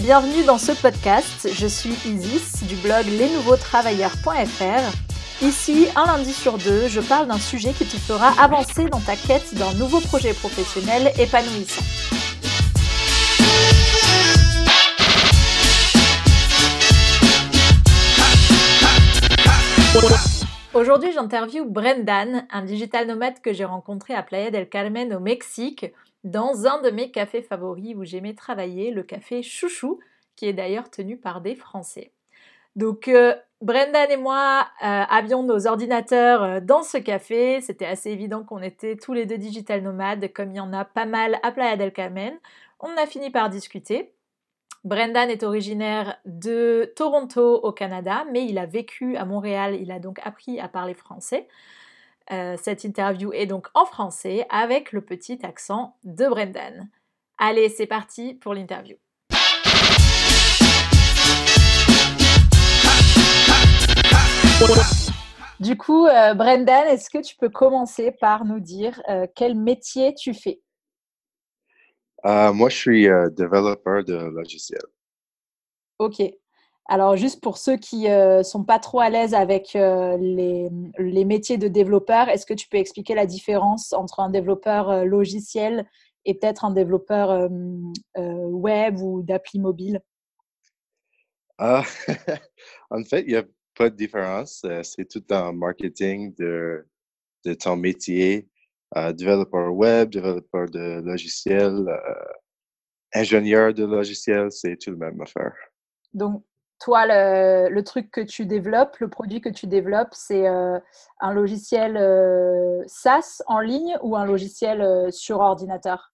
bienvenue dans ce podcast. Je suis Isis du blog lesnouveautravailleurs.fr. Ici, un lundi sur deux, je parle d'un sujet qui te fera avancer dans ta quête d'un nouveau projet professionnel épanouissant. Aujourd'hui, j'interviewe Brendan, un digital nomade que j'ai rencontré à Playa del Carmen au Mexique, dans un de mes cafés favoris où j'aimais travailler, le café Chouchou, qui est d'ailleurs tenu par des Français. Donc, Brendan et moi avions nos ordinateurs dans ce café. C'était assez évident qu'on était tous les deux digital nomades, comme il y en a pas mal à Playa del Carmen. On a fini par discuter. Brendan est originaire de Toronto au Canada, mais il a vécu à Montréal, il a donc appris à parler français. Cette interview est donc en français avec le petit accent de Brendan. Allez, c'est parti pour l'interview. Du coup, Brendan, est-ce que tu peux commencer par nous dire quel métier tu fais? Moi, je suis développeur de logiciels. Ok. Alors, juste pour ceux qui sont pas trop à l'aise avec les métiers de développeur, est-ce que tu peux expliquer la différence entre un développeur logiciel et peut-être un développeur web ou d'appli mobile? Ah, en fait, il n'y a pas de différence. C'est tout en marketing de ton métier. Développeur web, développeur de logiciels, ingénieur de logiciels, c'est tout le même affaire. Donc, toi, le truc que tu développes, le produit que tu développes, c'est un logiciel SaaS en ligne ou un logiciel sur ordinateur?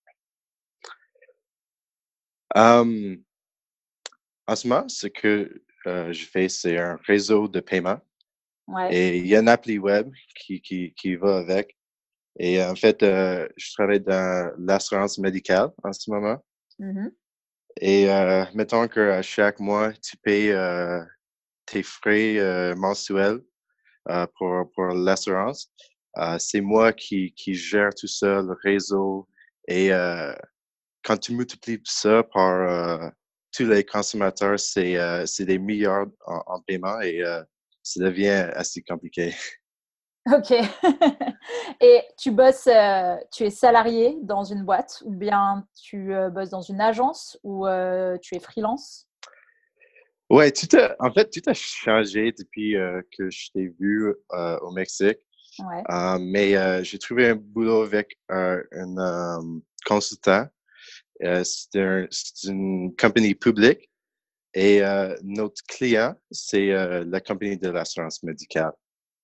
Euh, En ce moment, ce que je fais, c'est un réseau de paiement Ouais. et il y a une appli web qui va avec. Et en fait, je travaille dans l'assurance médicale en ce moment. Mhm. Et mettons qu'à chaque mois, tu payes tes frais mensuels pour l'assurance. C'est moi qui gère tout ça, le réseau. Et quand tu multiplies ça par tous les consommateurs, c'est des milliards en paiement et ça devient assez compliqué. Ok. Et tu bosses, tu es salarié dans une boîte ou bien tu bosses dans une agence ou tu es freelance? Ouais, en fait, tout a changé depuis que je t'ai vu au Mexique. Ouais. Mais j'ai trouvé un boulot avec un consultant. C'est une compagnie publique et notre client, c'est la compagnie de l'assurance médicale.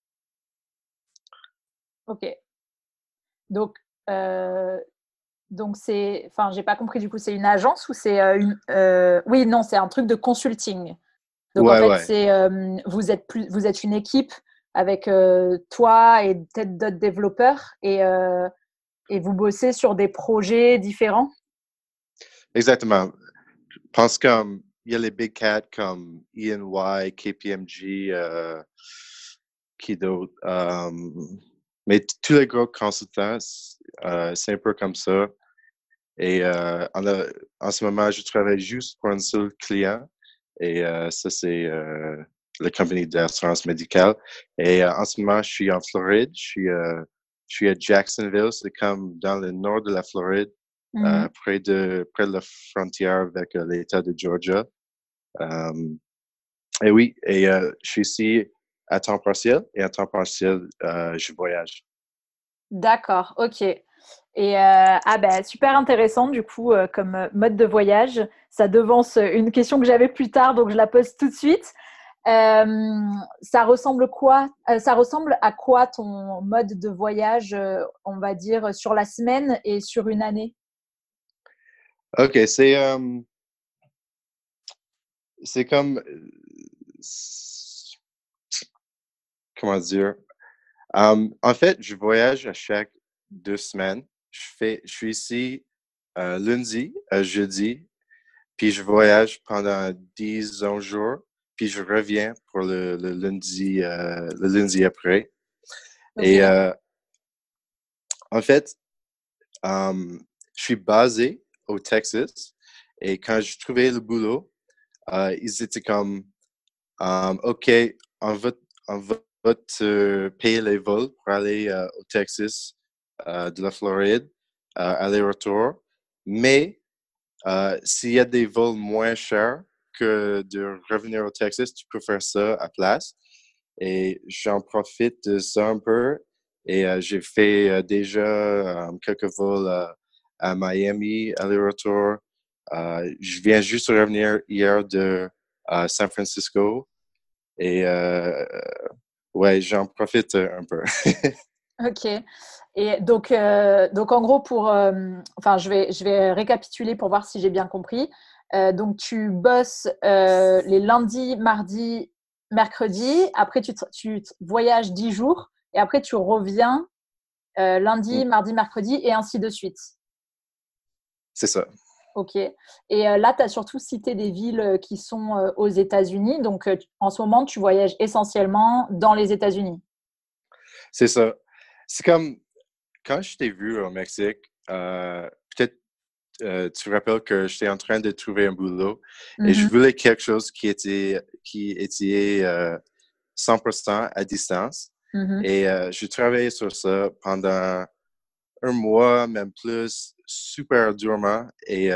Ok. Donc, euh, donc c'est, enfin, j'ai pas compris du coup, c'est une agence ou c'est oui, non, c'est un truc de consulting. Donc en Ouais, fait, ouais, c'est vous êtes une équipe avec toi et peut-être d'autres développeurs et vous bossez sur des projets différents. exactement. Je pense comme il y a les big cats comme EY, KPMG, qui d'autre. Mais tous les gros consultants, c'est un peu comme ça. Et en ce moment, je travaille juste pour un seul client. Et ça, c'est la compagnie d'assurance médicale. Et en ce moment, je suis en Floride. Je suis à Jacksonville. C'est comme dans le nord de la Floride, Mhm. près de la frontière avec l'État de Georgia. Euh, et oui, et je suis ici à temps partiel. Et à temps partiel, je voyage. D'accord, ok. Et ah ben super intéressant du coup comme mode de voyage. Ça devance une question que j'avais plus tard, donc je la pose tout de suite. Ça ressemble quoi ça ressemble à quoi ton mode de voyage, on va dire, sur la semaine et sur une année? OK, c'est comme, comment dire? En fait, je voyage à chaque 2 semaines. Je suis ici lundi à jeudi, puis je voyage pendant 10 11 jours, puis je reviens pour le lundi après. Et Ok. en fait, je suis basé au Texas et quand je trouvais le boulot, ils étaient comme, OK, on va, on va te payer les vols pour aller au Texas, de la Floride, aller-retour. Mais s'il y a des vols moins chers que de revenir au Texas, tu peux faire ça à place. Et j'en profite de ça un peu. Et j'ai fait déjà quelques vols à Miami, aller-retour. Je viens juste de revenir hier de San Francisco. Et ouais, j'en profite un peu. Ok. Et donc en gros, enfin, je vais récapituler pour voir si j'ai bien compris. Donc, tu bosses les lundis, mardis, mercredis. Après, voyages 10 jours. Et après, tu reviens lundi, mardi, mercredi et ainsi de suite. C'est ça. Ok. Et là, tu as surtout cité des villes qui sont aux États-Unis. Donc, en ce moment, tu voyages essentiellement dans les États-Unis. C'est ça. C'est comme quand je t'ai vu au Mexique, peut-être tu te rappelles que j'étais en train de trouver un boulot et je Mhm, voulais quelque chose qui était 100% à distance. mhm. Et j'ai travaillé sur ça pendant un mois, même plus, super durement.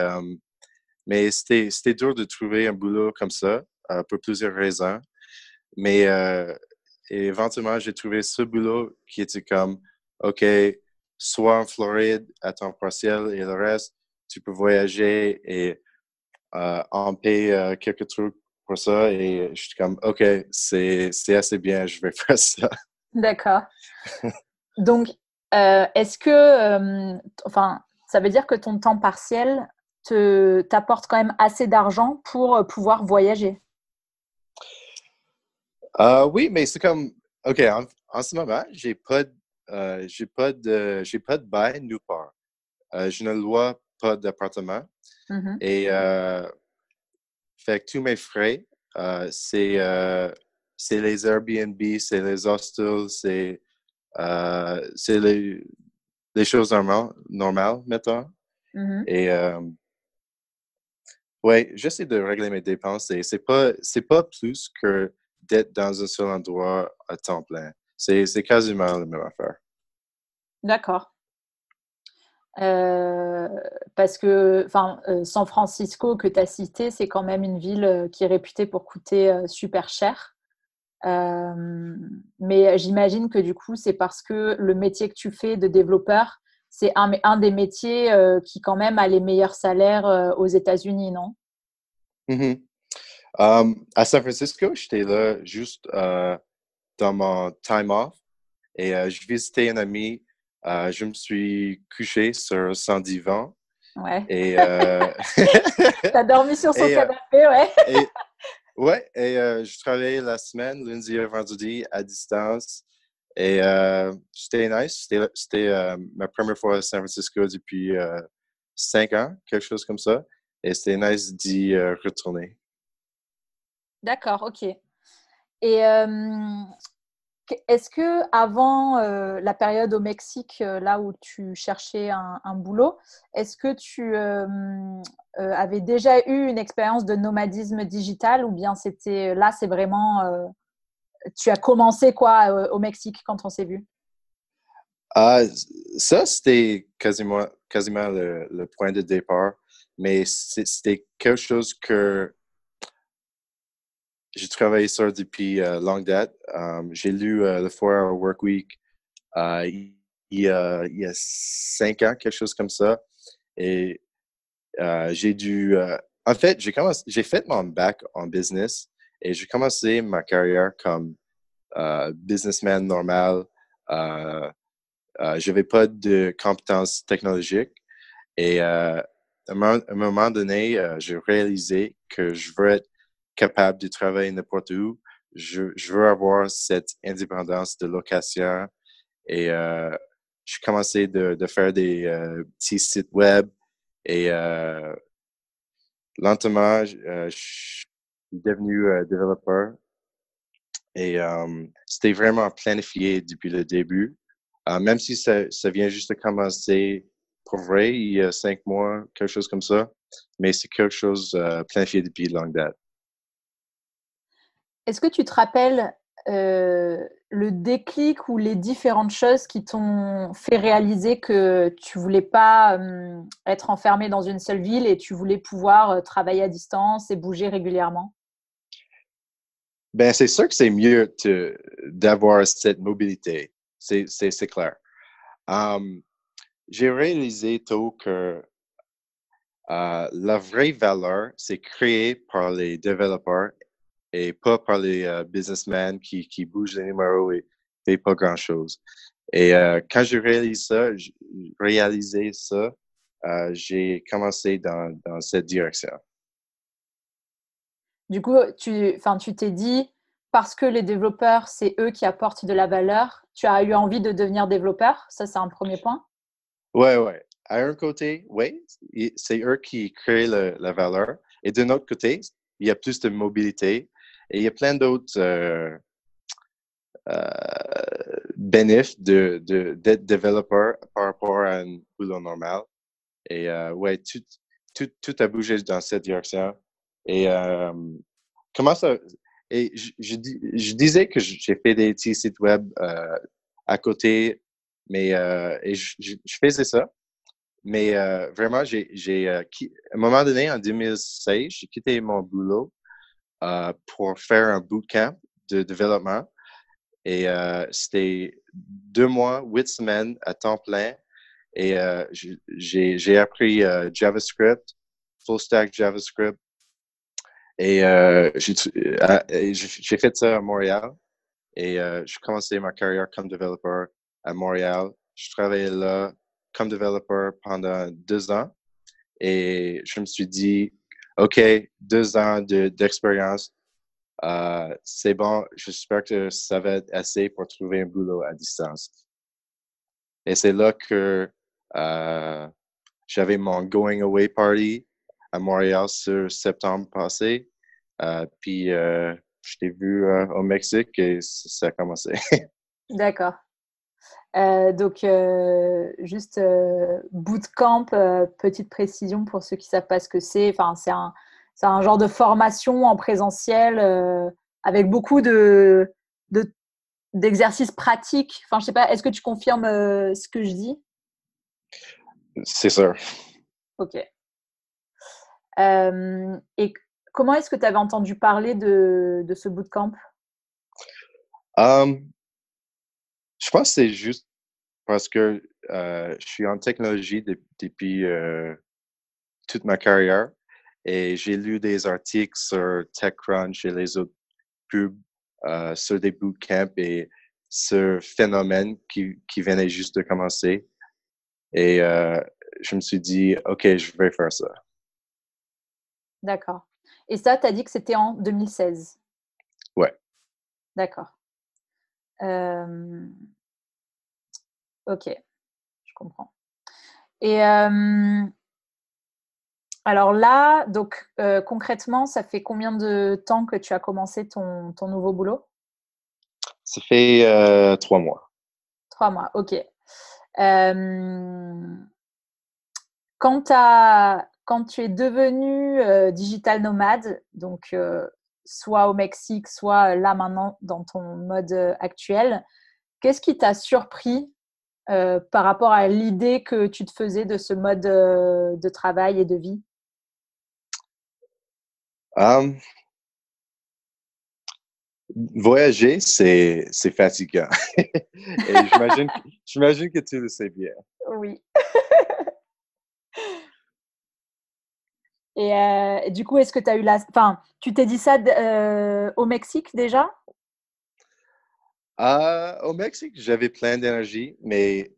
Mais c'était dur de trouver un boulot comme ça pour plusieurs raisons. Mais éventuellement, j'ai trouvé ce boulot qui était comme, OK, soit en Floride à temps partiel et le reste, tu peux voyager et on paye quelques trucs pour ça. Et je suis comme, OK, c'est assez bien, je vais faire ça. D'accord. Donc, est-ce que, enfin, ça veut dire que ton temps partiel t'apporte quand même assez d'argent pour pouvoir voyager? Oui, mais c'est comme, OK, en ce moment, j'ai pas de bail nulle part. Je ne loue pas d'appartement. Mhm. Et fait que tous mes frais, c'est les Airbnb, c'est les hostels, c'est les choses normales, mettons. Mhm. Et ouais, j'essaie de régler mes dépenses et c'est pas plus que d'être dans un seul endroit à temps plein. C'est quasiment la même affaire. D'accord. Euh, Parce que, enfin, San Francisco que tu as cité, c'est quand même une ville qui est réputée pour coûter super cher. Euh, mais j'imagine que du coup, c'est parce que le métier que tu fais de développeur, c'est un des métiers qui quand même a les meilleurs salaires aux États-Unis, non? Mhm. À San Francisco, j'étais là juste dans mon time off et je visitais un ami. Je me suis couché sur son divan Ouais. et T'as dormi sur son et, canapé, ouais. et ouais, et je travaillais la semaine, lundi et vendredi, à distance. Et c'était nice. C'était ma première fois à San Francisco depuis 5 ans, quelque chose comme ça. Et c'était nice d'y retourner. D'accord, ok. Et est-ce que avant la période au Mexique, là où tu cherchais un boulot, est-ce que tu avais déjà eu une expérience de nomadisme digital ou bien c'était là, c'est vraiment tu as commencé quoi au Mexique quand on s'est vu? Ah, ça, c'était quasiment le point de départ. Mais c'était quelque chose que j'ai travaillé sur depuis longue date. J'ai lu le 4 Hour Work Week il y a 5 ans, quelque chose comme ça. Et j'ai dû. En fait, j'ai fait mon bac en business et j'ai commencé ma carrière comme businessman normal. Euh, je n'avais pas de compétences technologiques et à un moment donné, j'ai réalisé que je veux être capable de travailler n'importe où. Je veux avoir cette indépendance de location et j'ai commencé de faire des petits sites web et lentement, je suis devenu développeur et c'était vraiment planifié depuis le début. Même si ça vient juste de commencer pour vrai, il y a 5 mois, quelque chose comme ça, mais c'est quelque chose planifié depuis longue date. Est-ce que tu te rappelles le déclic ou les différentes choses qui t'ont fait réaliser que tu voulais pas être enfermé dans une seule ville et tu voulais pouvoir travailler à distance et bouger régulièrement? Ben, c'est sûr que c'est mieux d'avoir cette mobilité. C'est clair. Um, j'ai réalisé tôt que la vraie valeur, c'est créée par les développeurs et pas par les businessmen qui bougent les numéros et ne font pas grand-chose. Et quand j'ai réalisé ça, j'ai commencé dans cette direction. Du coup, tu t'es dit, parce que les développeurs, c'est eux qui apportent de la valeur, tu as eu envie de devenir développeur. Ça, c'est un premier point. Ouais, ouais. À un côté, oui, c'est eux qui créent la valeur. Et d'un autre côté, il y a plus de mobilité et il y a plein d'autres bénéfices d'être développeur par rapport à un boulot normal. Et ouais, tout a bougé dans cette direction. Et comment ça. Et je disais que j'ai fait des petits sites web à côté, mais et je faisais ça. Mais vraiment, à un moment donné, en 2016, j'ai quitté mon boulot pour faire un bootcamp de développement. Et c'était 2 mois, 8 semaines à temps plein. Et j'ai appris JavaScript, full stack JavaScript. Et j'ai fait ça à Montréal. Et j'ai commencé ma carrière comme développeur à Montréal. Je travaillais là comme développeur pendant 2 ans. Et je me suis dit, OK, 2 ans d'expérience, c'est bon, j'espère que ça va être assez pour trouver un boulot à distance. Et c'est là que euh, j'avais mon going away party à Montréal sur septembre passé. Puis je t'ai vu au Mexique et ça a commencé. D'accord. Donc, juste bootcamp, petite précision pour ceux qui ne savent pas ce que c'est. Enfin, c'est un genre de formation en présentiel avec beaucoup de, d'exercices pratiques. Enfin, je sais pas, est-ce que tu confirmes ce que je dis? C'est sûr. Ok. Et comment est-ce que tu avais entendu parler de ce bootcamp? Um, je pense que c'est juste parce que je suis en technologie depuis toute ma carrière et j'ai lu des articles sur TechCrunch et les autres pubs sur des bootcamps et ce phénomène qui venait juste de commencer. Et je me suis dit, OK, je vais faire ça. D'accord. Et ça, tu as dit que c'était en 2016. Ouais. D'accord. Euh, ok, je comprends. Et alors là, donc concrètement, ça fait combien de temps que tu as commencé ton nouveau boulot? Ça fait 3 mois. 3 mois, ok. Quand, quand tu es devenu digital nomade, donc soit au Mexique, soit là maintenant dans ton mode actuel, qu'est-ce qui t'a surpris par rapport à l'idée que tu te faisais de ce mode de travail et de vie? Um, voyager, c'est fatigant. Et j'imagine que tu le sais bien. Oui. Et du coup, est-ce que tu as eu la... Enfin, tu t'es dit ça au Mexique déjà? Au Mexique, j'avais plein d'énergie, mais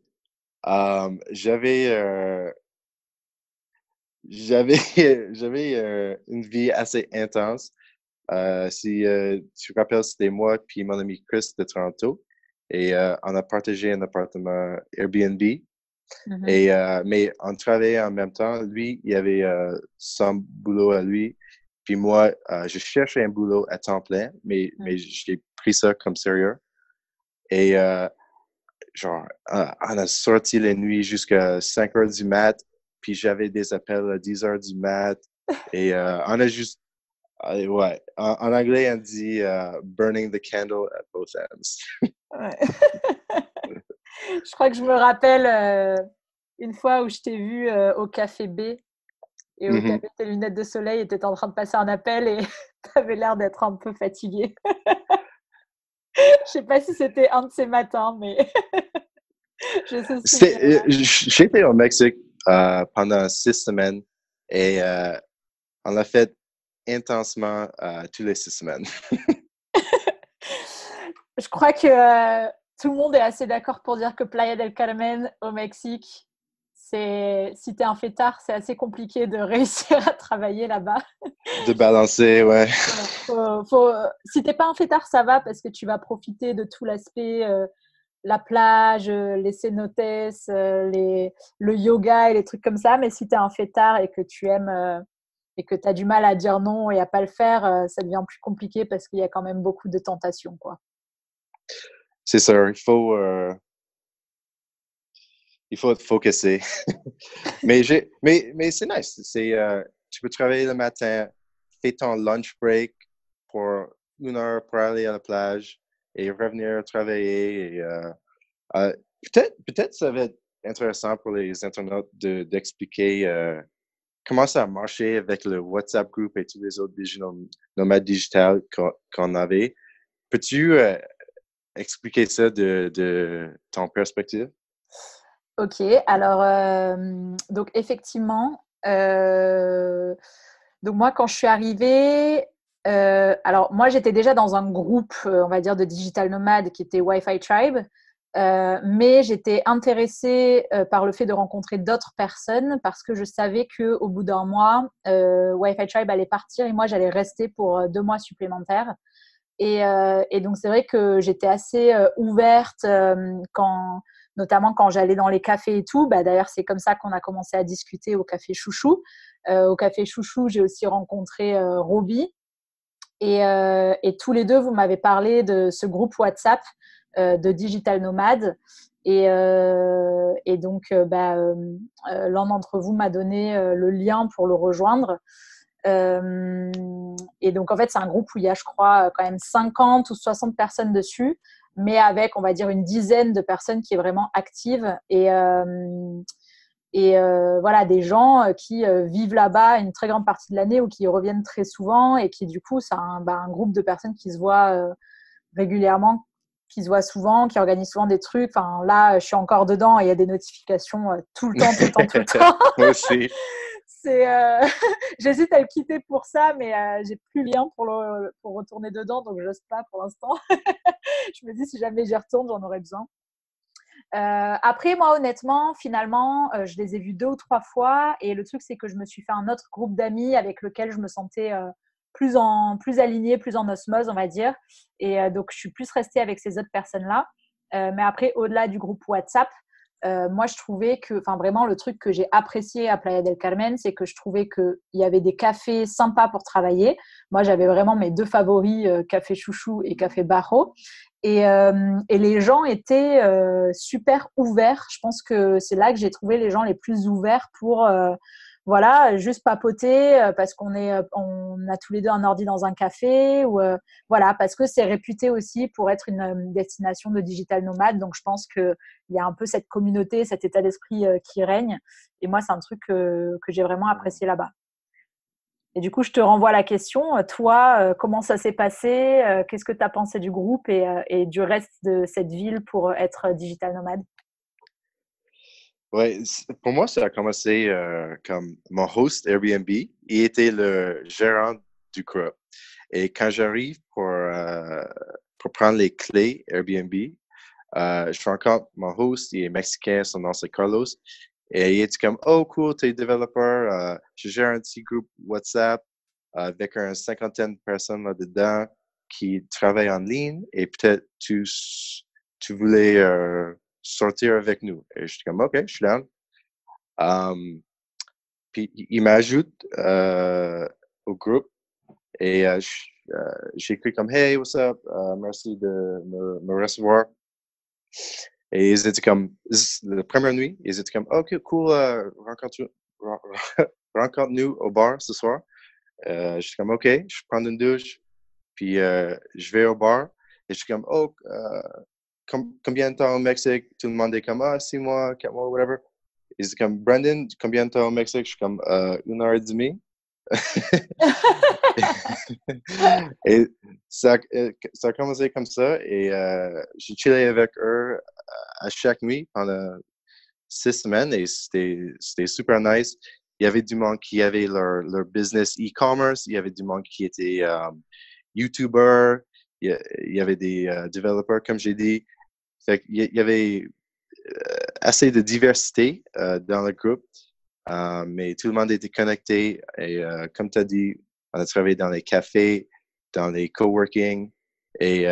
j'avais une vie assez intense. Si tu te rappelles, c'était moi puis mon ami Chris de Toronto et on a partagé un appartement Airbnb. Mhm. Et mais on travaillait en même temps. Lui, il avait son boulot à lui. Puis moi, je cherchais un boulot à temps plein, mais j'ai pris ça comme sérieux. Et genre, on a sorti les nuits jusqu'à 5 heures du mat, puis j'avais des appels à 10 heures du mat. Et Ouais. En anglais, on dit burning the candle at both ends. Ouais. Je crois que je me rappelle une fois où je t'ai vu au café B et où tu Mhm. avais tes lunettes de soleil et tu étais en train de passer un appel et tu avais l'air d'être un peu fatigué. Je sais pas si c'était un de ces matins, mais j'ai ce souvenir-là. J'étais au Mexique pendant 6 semaines et on l'a fait intensement tous les 6 semaines. Je crois que tout le monde est assez d'accord pour dire que Playa del Carmen au Mexique, si t'es un fêtard, c'est assez compliqué de réussir à travailler là-bas. De balancer, ouais. Ouais, si t'es pas un fêtard, ça va parce que tu vas profiter de tout l'aspect, la plage, les cénotes, le yoga et les trucs comme ça. Mais si t'es un fêtard et que tu aimes et que tu as du mal à dire non et à pas le faire, ça devient plus compliqué parce qu'il y a quand même beaucoup de tentations, quoi. C'est ça, il faut être focusé. Mais c'est nice. Tu peux travailler le matin, fais ton lunch break pour 1 heure pour aller à la plage et revenir travailler. Euh, peut-être ça va être intéressant pour les internautes d'expliquer comment ça a marché avec le WhatsApp group et tous les autres nomades digitales qu'on avait. Peux-tu expliquer ça de ton perspective? Ok, alors donc effectivement, donc moi quand je suis arrivée, alors moi j'étais déjà dans un groupe, on va dire de digital nomades qui était Wi-Fi Tribe, mais j'étais intéressée par le fait de rencontrer d'autres personnes parce que je savais que au bout d'un mois, Wi-Fi Tribe allait partir et moi j'allais rester pour 2 mois supplémentaires. Et donc, c'est vrai que j'étais assez ouverte notamment quand j'allais dans les cafés et tout. Bah, d'ailleurs, c'est comme ça qu'on a commencé à discuter au café Chouchou. Au café Chouchou, j'ai aussi rencontré Roby. Et tous les deux, vous m'avez parlé de ce groupe WhatsApp de Digital Nomade. Et donc, l'un d'entre vous m'a donné le lien pour le rejoindre. Et donc, en fait, c'est un groupe où il y a, je crois, quand même 50 ou 60 personnes dessus, mais avec, on va dire, une dizaine de personnes qui est vraiment active. Voilà, des gens qui vivent là-bas une très grande partie de l'année ou qui y reviennent très souvent et qui, du coup, c'est un groupe de personnes qui se voient régulièrement, qui se voient souvent, qui organisent souvent des trucs. Enfin, là, je suis encore dedans et il y a des notifications tout le temps, tout le temps, tout le temps. Moi aussi. C'est, j'hésite à le quitter pour ça, mais j'ai plus le lien pour retourner dedans, donc j'ose pas pour l'instant. Je me dis si jamais j'y retourne, j'en aurais besoin. Après, moi, honnêtement, finalement, je les ai vus 2 ou 3 fois. Et le truc, c'est que je me suis fait un autre groupe d'amis avec lequel je me sentais plus alignée, plus en osmose, on va dire. Et donc, je suis plus restée avec ces autres personnes-là. Mais après, au-delà du groupe WhatsApp, moi, je trouvais que, enfin, vraiment, le truc que j'ai apprécié à Playa del Carmen, c'est que je trouvais qu'il y avait des cafés sympas pour travailler. Moi, j'avais vraiment mes 2 favoris, Café Chouchou et Café Bajo. Et les gens étaient super ouverts. Je pense que c'est là que j'ai trouvé les gens les plus ouverts pour voilà, juste papoter parce on a tous les deux un ordi dans un café ou voilà, parce que c'est réputé aussi pour être une destination de digital nomade. Donc je pense qu'il y a un peu cette communauté, cet état d'esprit qui règne. Et moi, c'est un truc que j'ai vraiment apprécié là-bas. Et du coup, je te renvoie la question. Toi, comment ça s'est passé? Qu'est-ce que tu as pensé du groupe et du reste de cette ville pour être digital nomade? Ouais, pour moi, ça a commencé comme mon host Airbnb. Il était le gérant du groupe. Et quand j'arrive pour prendre les clés Airbnb, je rencontre mon host, il est mexicain, son nom c'est Carlos. Et il est comme, oh cool, t'es développeur. Je gère un petit groupe WhatsApp avec une cinquantaine de personnes là-dedans qui travaillent en ligne et peut-être tu voulais sortir avec nous. Et je suis comme, OK, je suis down. Puis il m'ajoute au groupe et j'ai écrit comme, hey, what's up? Merci de me recevoir. Et ils étaient comme, la première nuit, ils étaient comme, OK, cool, rencontre-nous au bar ce soir. Je suis comme, OK, je prends une douche, puis je vais au bar. Et je suis comme, oh, combien de temps au Mexique? Tout le monde est comme, ah, 6 mois, 4 mois, whatever. Et c'est comme, Brandon, combien de temps au Mexique? Je suis comme, 1 heure et demie. Et ça a commencé comme ça. Et j'ai chillé avec eux à chaque nuit pendant 6 semaines et c'était super nice. Il y avait du monde qui avait leur business e-commerce, il y avait du monde qui était YouTuber, il y avait des développeurs, comme j'ai dit. Fait qu'il y avait assez de diversité dans le groupe, mais tout le monde était connecté. Et comme tu as dit, on a travaillé dans les cafés, dans les coworking, et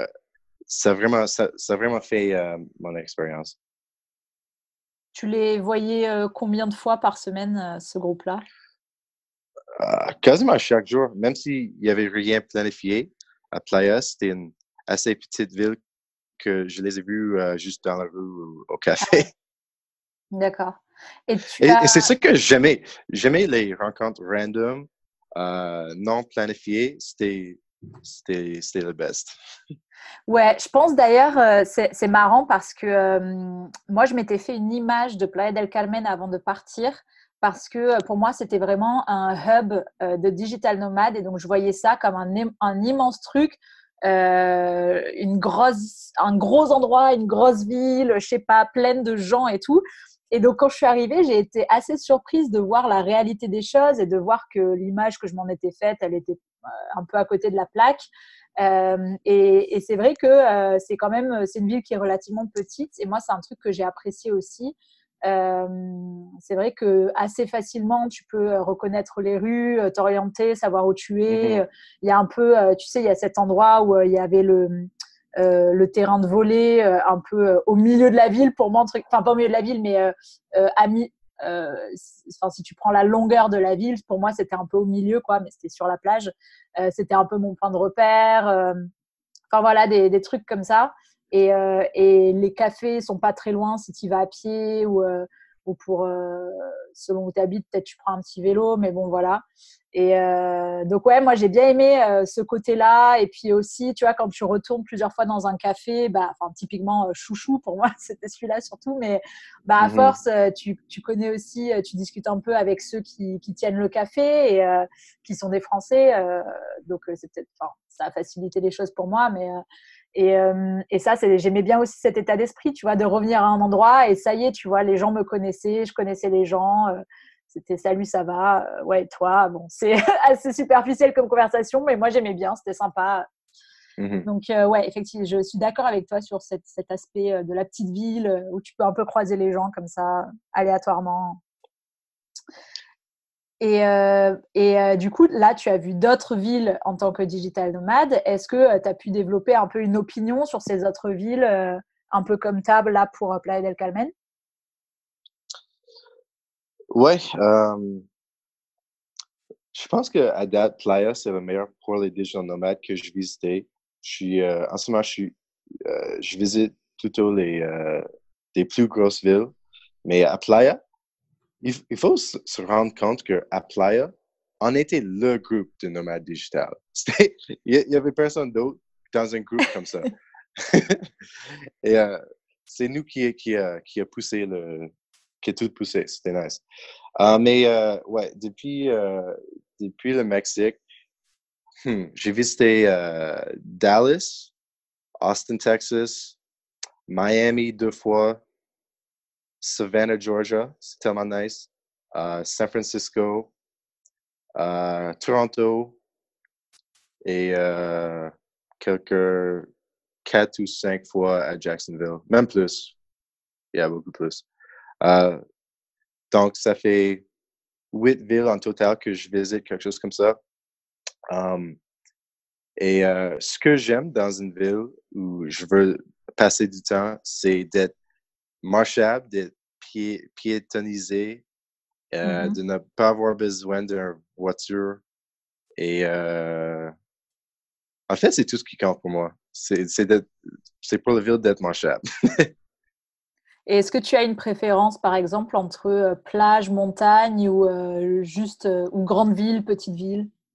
ça a vraiment fait mon expérience. Tu les voyais combien de fois par semaine, ce groupe-là? Quasiment chaque jour, même s'il n'y avait rien planifié. À Playa, c'était une assez petite ville que je les ai vus juste dans la rue au café. D'accord. Et tu Et as c'est ça que j'aimais. J'aimais les rencontres random, non planifiées. C'était le best. Ouais, je pense d'ailleurs, c'est marrant parce que moi, je m'étais fait une image de Playa del Carmen avant de partir parce que pour moi, c'était vraiment un hub de digital nomade et donc je voyais ça comme un immense truc, un gros endroit, une grosse ville, je sais pas, pleine de gens et tout. Et donc, quand je suis arrivée, j'ai été assez surprise de voir la réalité des choses et de voir que l'image que je m'en étais faite, elle était un peu à côté de la plaque. Et c'est vrai que c'est quand même c'est une ville qui est relativement petite et moi c'est un truc que j'ai apprécié aussi. Euh, c'est vrai que assez facilement tu peux reconnaître les rues, t'orienter, savoir où tu es. Mhm, Il y a un peu, tu sais, il y a cet endroit où il y avait le terrain de volley un peu au milieu de la ville pour moi, enfin pas au milieu de la ville, mais à mi, enfin, si tu prends la longueur de la ville, pour moi c'était un peu au milieu, quoi, mais c'était sur la plage. C'était un peu mon point de repère. Enfin voilà, des trucs comme ça. Et les cafés sont pas très loin si tu vas à pied ou pour, selon où tu habites, peut-être tu prends un petit vélo, mais bon, voilà. Et donc, ouais, moi, j'ai bien aimé ce côté-là. Et puis aussi, tu vois, quand tu retournes plusieurs fois dans un café, bah, enfin, typiquement, chouchou, pour moi, c'était celui-là surtout. Mais bah, à mhm, force, tu connais aussi, tu discutes un peu avec ceux qui tiennent le café et qui sont des Français. Donc, c'est peut-être, enfin, ça a facilité les choses pour moi. Mais, et ça, j'aimais bien aussi cet état d'esprit, tu vois, de revenir à un endroit et ça y est, tu vois, les gens me connaissaient, je connaissais les gens. C'était salut, ça va, ouais, et toi, bon, c'est assez superficiel comme conversation, mais moi j'aimais bien, c'était sympa. mhm. Donc, ouais, effectivement, je suis d'accord avec toi sur cet aspect de la petite ville où tu peux un peu croiser les gens comme ça, aléatoirement. Et du coup, là, tu as vu d'autres villes en tant que digital nomade. Est-ce que tu as pu développer un peu une opinion sur ces autres villes, un peu comme table là pour Playa del Carmen? Ouais, je pense qu'à date, Playa, c'est le meilleur pour les digital nomades que je visitais. En ce moment, je visite plutôt les plus grosses villes. Mais à Playa, il faut se rendre compte qu'à Playa, on était le groupe de nomades digital. Il y avait personne d'autre dans un groupe comme ça. Et c'est nous qui a poussé qui a tout poussé. C'était nice. Mais ouais, depuis le Mexique, j'ai visité Dallas, Austin, Texas, Miami 2 fois, Savannah, Georgia, c'est tellement nice, San Francisco, Toronto et quelques 4 ou 5 fois à Jacksonville, même plus, il y a beaucoup plus. Euh, donc, ça fait 8 villes en total que je visite, quelque chose comme ça. Um, Et ce que j'aime dans une ville où je veux passer du temps, c'est d'être marchable, d'être piétonnisé, Mhm. de ne pas avoir besoin d'une voiture. Et en fait, c'est tout ce qui compte pour moi. C'est pour la ville d'être marchable. Et est-ce que tu as une préférence, par exemple, entre plage, montagne ou juste ou grande ville, petite ville?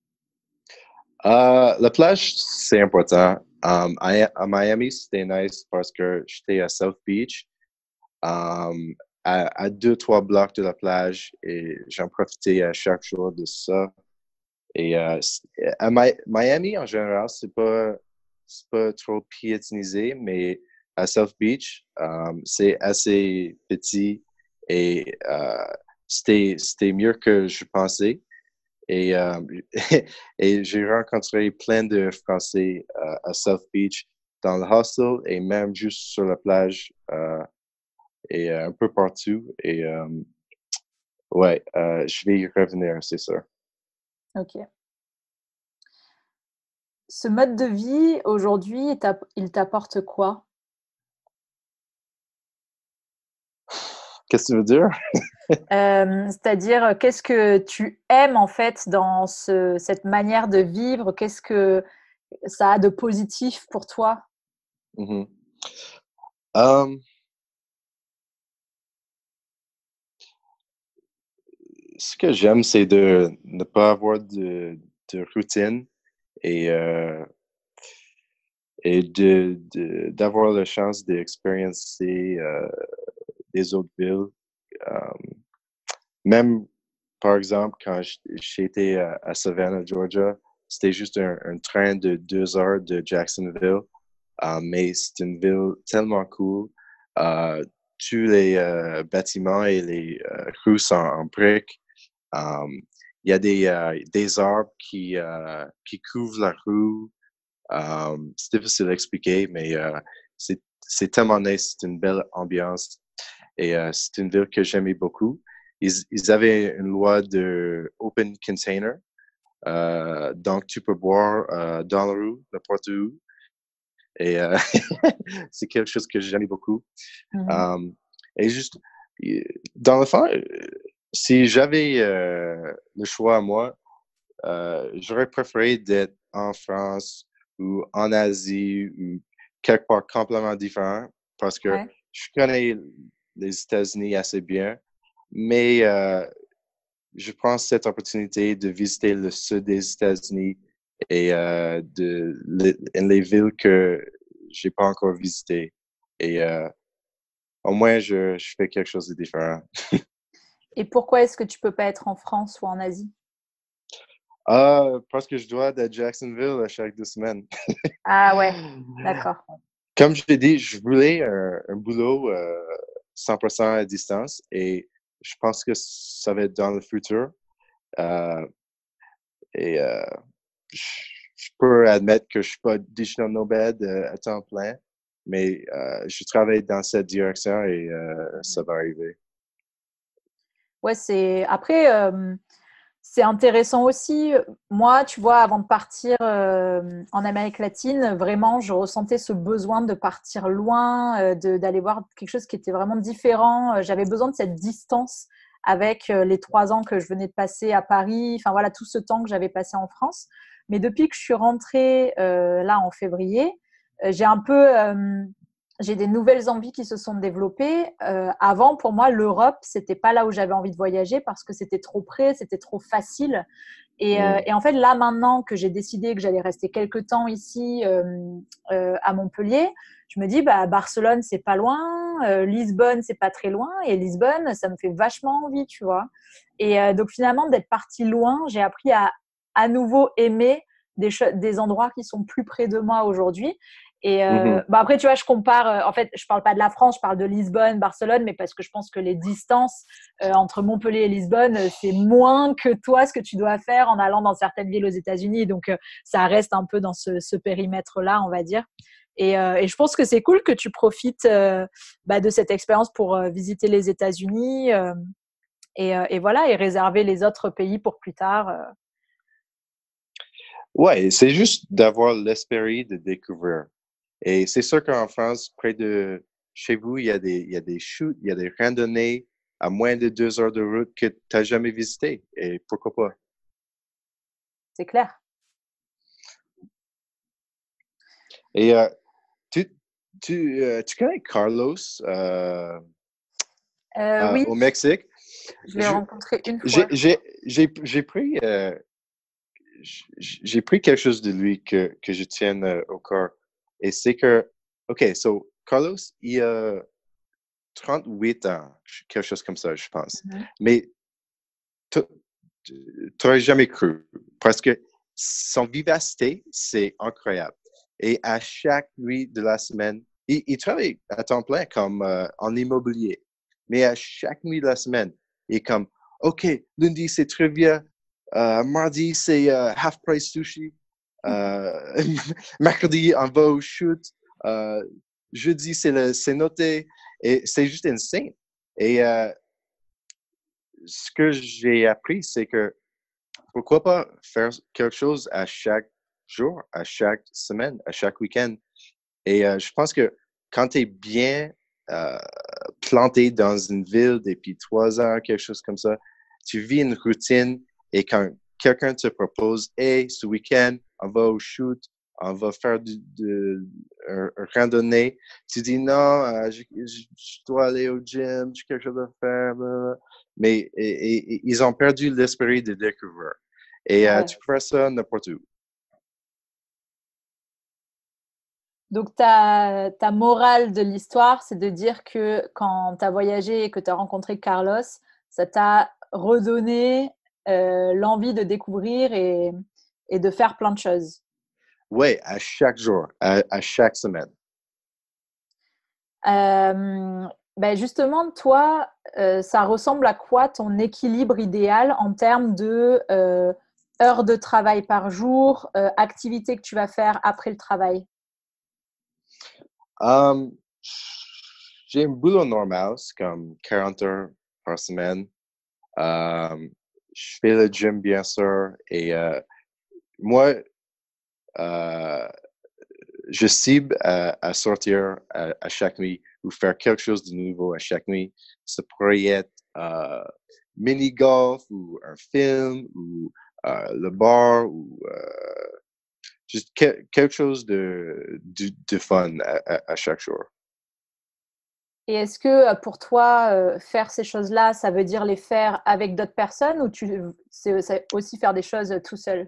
La plage, c'est important. À Miami, c'était nice parce que j'étais à South Beach, um, à 2, 3 blocs de la plage et j'en profitais à chaque jour de ça. Et à Miami, en général, c'est pas trop piétonisé, mais à South Beach, c'est assez petit et c'était mieux que je pensais. Et, et j'ai rencontré plein de Français à South Beach, dans le hostel et même juste sur la plage et un peu partout. Et ouais, je vais y revenir, c'est sûr. Ok. Ce mode de vie, aujourd'hui, il t'apporte quoi? Qu'est-ce que tu veux dire? C'est-à-dire, qu'est-ce que tu aimes en fait dans cette manière de vivre? Qu'est-ce que ça a de positif pour toi? Mhm. Um, Ce que j'aime, c'est de ne pas avoir de routine et, euh, et d'avoir la chance d'expériencer des autres villes. Um, Même, par exemple, quand j'étais à Savannah, Georgia, c'était juste un train de 2 heures de Jacksonville. Mais c'est une ville tellement cool. Euh, Tous les bâtiments et les rues sont en briques. Il y a des arbres qui couvrent la rue. C'est difficile à expliquer, mais c'est tellement nice. C'est une belle ambiance. Et c'est une ville que j'aimais beaucoup. Ils avaient une loi de open container. Donc, tu peux boire dans la rue, n'importe où. Et c'est quelque chose que j'aimais beaucoup. Mmh. Um, et juste, dans le fond, si j'avais le choix à moi, j'aurais préféré d'être en France ou en Asie ou quelque part complètement différent parce que Ouais. je connais les États-Unis assez bien, mais je prends cette opportunité de visiter le sud des États-Unis et les villes que j'ai pas encore visitées. Et au moins, je fais quelque chose de différent. Et pourquoi est-ce que tu peux pas être en France ou en Asie? Parce que je dois être à Jacksonville à chaque 2 semaines. Ah ouais, d'accord. Comme je t'ai dit, je voulais un boulot 100% à distance et je pense que ça va être dans le futur. Euh, et je, je peux admettre que je suis pas digital nomade à temps plein, mais je travaille dans cette direction et ça va arriver. Ouais, c'est après, c'est intéressant aussi. Moi, tu vois, avant de partir, en Amérique latine, vraiment, je ressentais ce besoin de partir loin, d'aller voir quelque chose qui était vraiment différent. J'avais besoin de cette distance avec, les 3 ans que je venais de passer à Paris, enfin voilà, tout ce temps que j'avais passé en France. Mais depuis que je suis rentrée, là, en février, j'ai un peu, j'ai des nouvelles envies qui se sont développées. Avant, pour moi, l'Europe, c'était pas là où j'avais envie de voyager parce que c'était trop près, c'était trop facile. Mm. Et en fait, là, maintenant que j'ai décidé que j'allais rester quelques temps ici à Montpellier, je me dis, bah, Barcelone, c'est pas loin, Lisbonne, c'est pas très loin, et Lisbonne, ça me fait vachement envie, tu vois. Et donc, finalement, d'être partie loin, j'ai appris à nouveau aimer des endroits qui sont plus près de moi aujourd'hui. Et Mhm. bah après, tu vois, je compare. En fait, je parle pas de la France, je parle de Lisbonne, Barcelone, mais parce que je pense que les distances entre Montpellier et Lisbonne, c'est moins que toi ce que tu dois faire en allant dans certaines villes aux États-Unis. Donc, ça reste un peu dans ce périmètre-là, on va dire. Et je pense que c'est cool que tu profites bah, de cette expérience pour visiter les États-Unis et voilà, et réserver les autres pays pour plus tard. Ouais, c'est juste d'avoir l'esprit de découvrir. Et c'est sûr qu'en France, près de chez vous, il y a des chutes, il y a des randonnées à moins de 2 heures de route que tu n'as jamais visité. Et pourquoi pas? C'est clair. Et tu, tu connais Carlos Oui, au Mexique? je l'ai Je, rencontré une fois, je j'ai, crois. j'ai pris j'ai pris quelque chose de lui que je tienne au cœur. Et c'est que, OK, so Carlos, il a 38 ans, quelque chose comme ça, je pense. Mhm. Mais tu n'aurais jamais cru, parce que son vivacité, c'est incroyable. Et à chaque nuit de la semaine, il travaille à temps plein comme en immobilier. Mais à chaque nuit de la semaine, il est comme, OK, lundi, c'est trivia. Mardi, c'est half price sushi. Euh, mercredi, on va au shoot. Euh, jeudi, c'est noté. Et c'est juste insane. Et ce que j'ai appris, c'est que pourquoi pas faire quelque chose à chaque jour, à chaque semaine, à chaque week-end. Et je pense que quand tu es bien euh, planté dans une ville depuis 3 ans, quelque chose comme ça, tu vis une routine et quand quelqu'un te propose, hey, ce week-end, on va au shoot, on va faire un randonnée, tu dis non, je dois aller au gym, j'ai quelque chose à faire, blablabla. Mais ils ont perdu l'esprit de découvrir. Et Ouais. tu peux faire ça n'importe où. Donc, ta morale de l'histoire, c'est de dire que quand tu as voyagé et que tu as rencontré Carlos, ça t'a redonné l'envie de découvrir et de faire plein de choses. Oui, à chaque jour, à chaque semaine. Ben justement, toi, ça ressemble à quoi ton équilibre idéal en termes de heures de travail par jour, activités que tu vas faire après le travail? Um, j'ai un boulot normal, c'est comme 40 heures par semaine. Um, je fais le gym, bien sûr. Et moi, euh, je cible à sortir à chaque nuit ou faire quelque chose de nouveau à chaque nuit. Ça pourrait être mini-golf ou un film ou le bar ou juste quelque chose de fun à chaque jour. Et est-ce que pour toi, faire ces choses-là, ça veut dire les faire avec d'autres personnes ou c'est aussi faire des choses tout seul?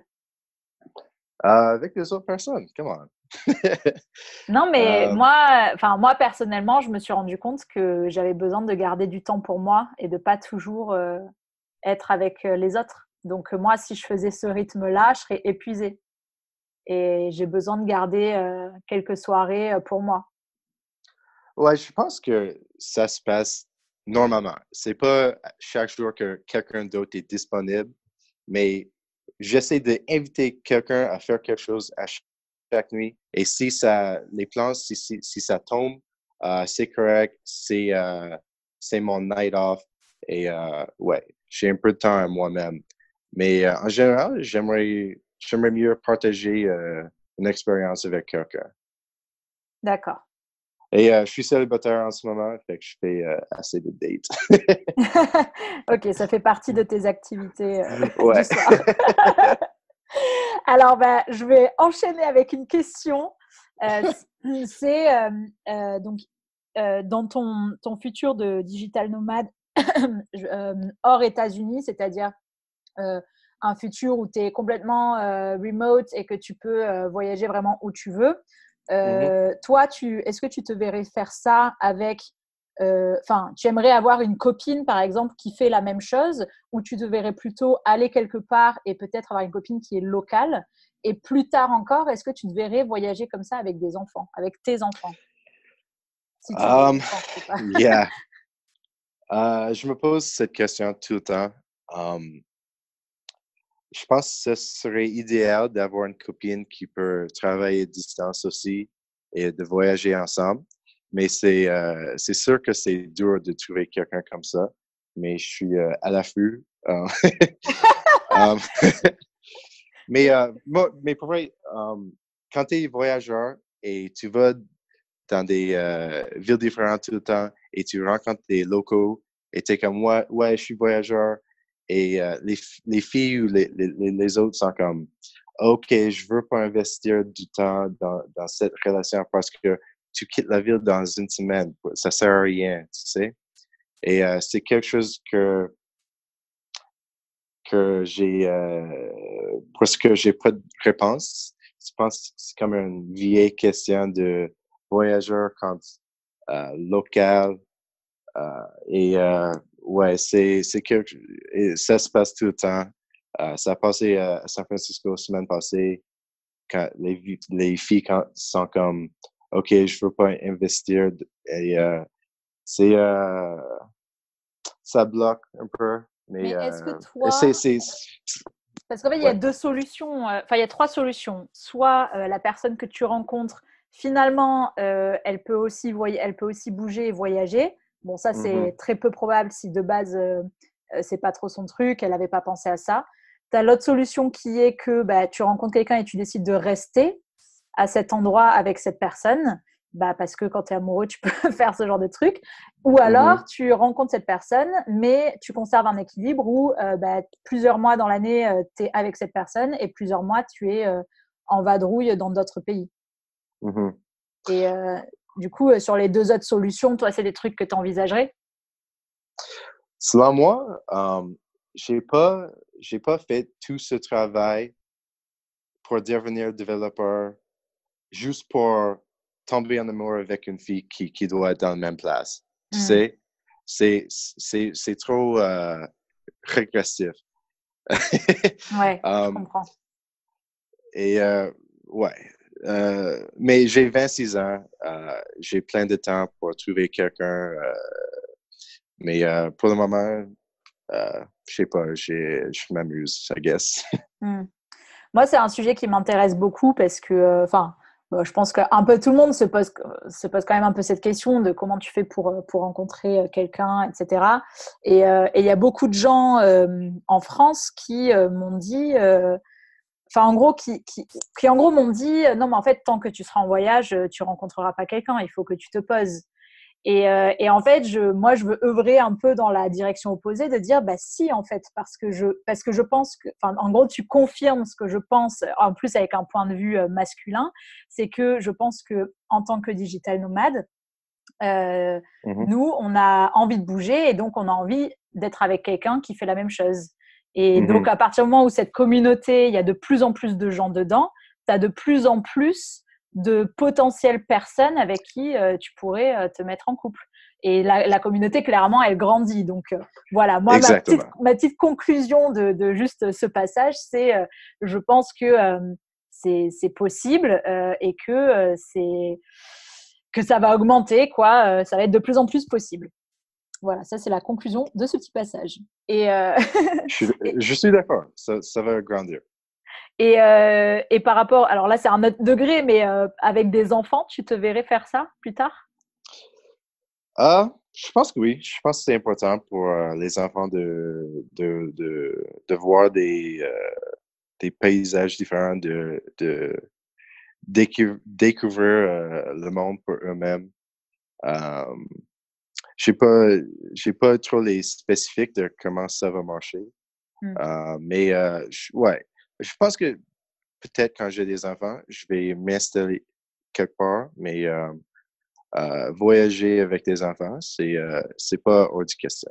Avec les autres personnes, come on. Non, mais Euh, moi personnellement, je me suis rendu compte que j'avais besoin de garder du temps pour moi et de pas toujours être avec les autres. Donc moi, si je faisais ce rythme-là, je serais épuisée et j'ai besoin de garder quelques soirées pour moi. ouais, je pense que ça se passe normalement. C'est pas chaque jour que quelqu'un d'autre est disponible, mais j'essaie d'inviter quelqu'un à faire quelque chose à chaque nuit. Et si ça, les plans, si ça tombe, c'est correct, c'est mon night off. Et ouais, j'ai un peu de temps à moi-même. Mais en général, j'aimerais mieux partager une expérience avec quelqu'un. D'accord. Et je suis célibataire en ce moment, fait que je fais assez de dates. Ok, ça fait partie de tes activités du Ouais. soir. Alors, bah, je vais enchaîner avec une question. Euh, c'est donc dans ton futur de digital nomade hors États-Unis, c'est-à-dire euh, un futur où tu es complètement remote et que tu peux voyager vraiment où tu veux. Mhm. Toi, est-ce que tu te verrais faire ça avec enfin, tu aimerais avoir une copine, par exemple, qui fait la même chose, ou tu te verrais plutôt aller quelque part et peut-être avoir une copine qui est locale. Et plus tard encore, est-ce que tu te verrais voyager comme ça avec des enfants, avec tes enfants, si tu veux des Um, enfants, je sais pas. yeah. Je me pose cette question tout le temps. Um, je pense que ce serait idéal d'avoir une copine qui peut travailler à distance aussi et de voyager ensemble. Mais c'est sûr que c'est dur de trouver quelqu'un comme ça. Mais je suis à l'affût. Um, mais, mais pour vrai, quand tu es voyageur et tu vas dans des villes différentes tout le temps et tu rencontres des locaux et tu es comme, ouais, je suis voyageur. Et les filles ou les autres sont comme, OK, je veux pas investir du temps dans cette relation parce que tu quittes la ville dans une semaine. Ça sert à rien, tu sais. Et c'est quelque chose parce que j'ai pas de réponse. Je pense que c'est comme une vieille question de voyageur quand local. Et ouais, c'est quelque et ça se passe tout le temps. Ça a passé à San Francisco la semaine passée quand les filles sont comme OK, je veux pas investir et c'est ça bloque un peu, mais Mais est-ce que toi, c'est parce qu'en fait, il y a ouais. deux solutions, enfin, il y a trois solutions. Soit la personne que tu rencontres, finalement, elle peut aussi bouger et voyager. Bon, ça, c'est Mhm, très peu probable si de base, c'est pas trop son truc, elle n'avait pas pensé à ça. Tu as l'autre solution qui est que bah, tu rencontres quelqu'un et tu décides de rester à cet endroit avec cette personne, bah, parce que quand tu es amoureux, tu peux faire ce genre de truc. Ou alors, mhm, tu rencontres cette personne, mais tu conserves un équilibre où bah, plusieurs mois dans l'année, tu es avec cette personne et plusieurs mois, tu es en vadrouille dans d'autres pays. mhm. Et du coup, sur les deux autres solutions, toi, c'est des trucs que tu envisagerais? Selon moi, j'ai pas fait tout ce travail pour devenir développeur juste pour tomber en amour avec une fille qui doit être dans la même place. Tu Mm. sais, c'est trop régressif. Ouais, je Um, comprends. et ouais. Mais j'ai 26 ans. J'ai plein de temps pour trouver quelqu'un. Mais pour le moment, je sais pas, je m'amuse, I guess. Mm. Moi, c'est un sujet qui m'intéresse beaucoup parce que, enfin, je pense qu'un peu tout le monde se pose quand même un peu cette question de comment tu fais pour rencontrer quelqu'un, etc. Et il y a beaucoup de gens en France qui m'ont dit, enfin, en gros, qui en gros m'ont dit, non, mais en fait, tant que tu seras en voyage, tu rencontreras pas quelqu'un, il faut que tu te poses. Et en fait, moi, je veux œuvrer un peu dans la direction opposée, de dire, bah si, en fait, parce que je pense que, enfin, en gros, tu confirmes ce que je pense, en plus avec un point de vue masculin, c'est que je pense que en tant que digital nomade, euh, Mhm, nous, on a envie de bouger et donc on a envie d'être avec quelqu'un qui fait la même chose. Et donc, mhm, à partir du moment où cette communauté, il y a de plus en plus de gens dedans, tu as de plus en plus de potentielles personnes avec qui tu pourrais te mettre en couple. Et la communauté, clairement, elle grandit. Donc, voilà, moi, exactement. ma petite conclusion de juste ce passage, c'est je pense que c'est possible et que ça va augmenter, quoi. Ça va être de plus en plus possible. Voilà, ça c'est la conclusion de ce petit passage. Et, et, Je suis d'accord, ça va grandir. et par rapport, alors là c'est un autre degré, mais avec des enfants, tu te verrais faire ça plus tard? Je pense que oui. Je pense que c'est important pour les enfants de voir des paysages différents, découvrir le monde pour eux-mêmes. Euh, je sais pas, j'ai pas trop les spécifiques de comment ça va marcher. Hmm. Mais ouais, je pense que peut-être quand j'ai des enfants, je vais m'installer quelque part, mais voyager avec des enfants, c'est pas hors de question.